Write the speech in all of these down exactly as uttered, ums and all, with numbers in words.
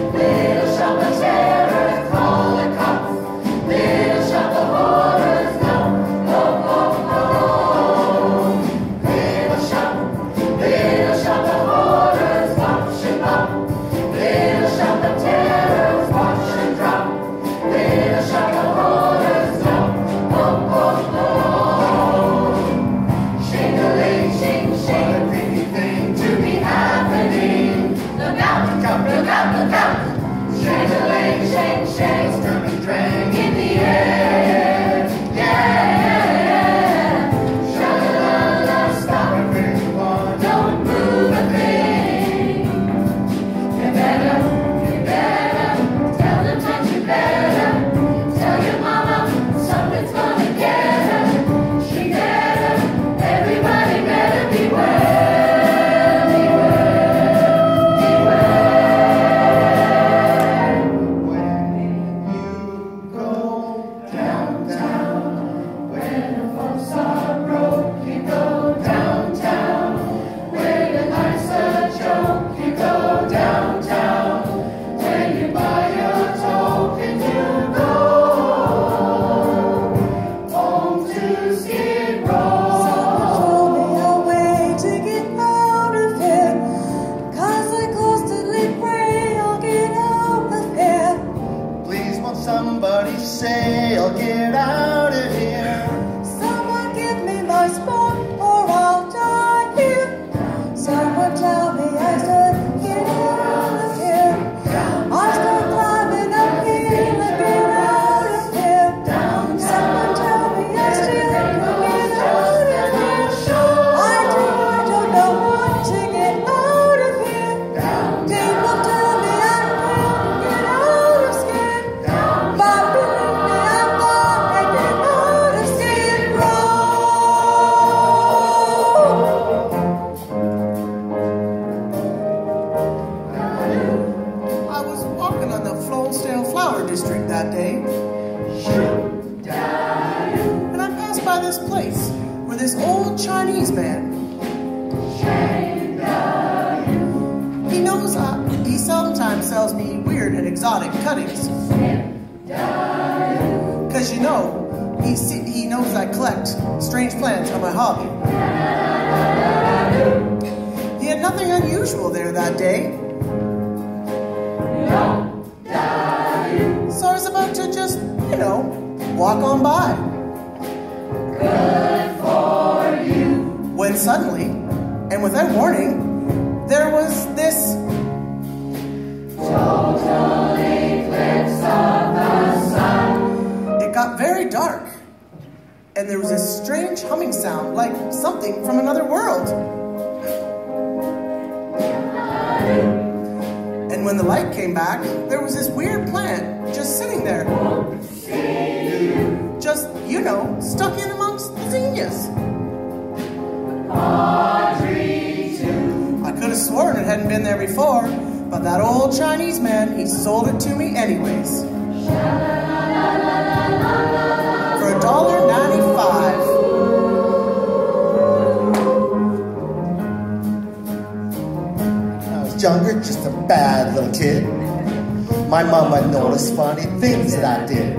My mama noticed funny things that I did,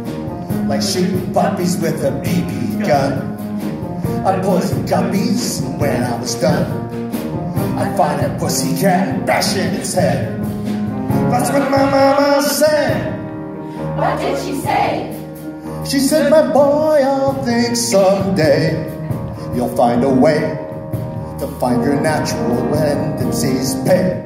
like shooting puppies with a B B gun. I poisoned guppies when I was done. I find a pussycat, bash in its head. That's what my mama said. What did she say? She said, my boy, I'll think someday you'll find a way to find your natural tendencies pay.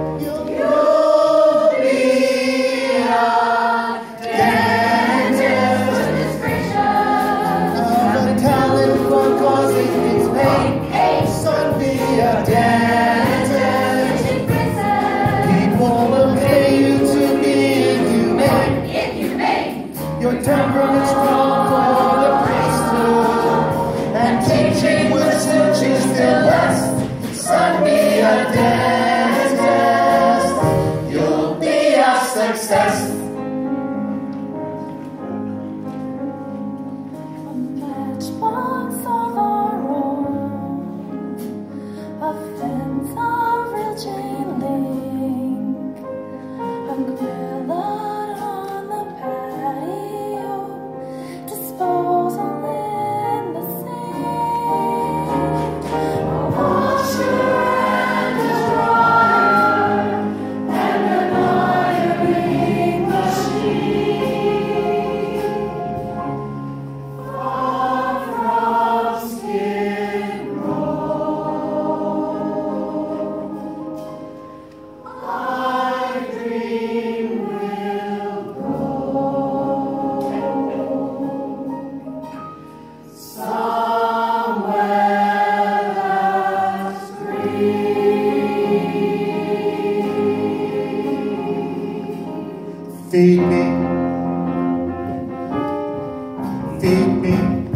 Temperament strong for the priesthood, and teaching wisdom she's still blessed. Son, be a dentist, you'll be a success. A matchbox of our own, a fence of real chain link, a Feed me, feed me,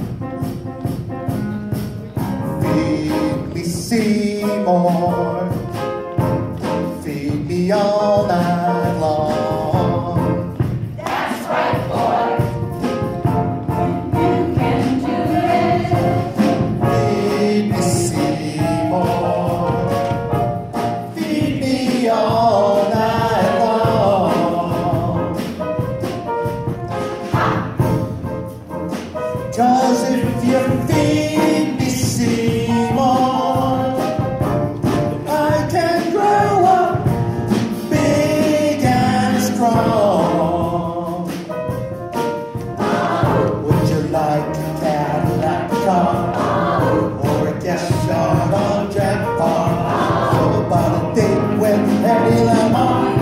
feed me Seymour, feed me all night long. That's right, boy. You can do it. Feed me Seymour, feed me all night long. 'Cause if you feed me Seymour, I can grow up big and strong. Would you like a Cadillac car or a gas shot on Jack Park? How about a date with Eddie Lamar?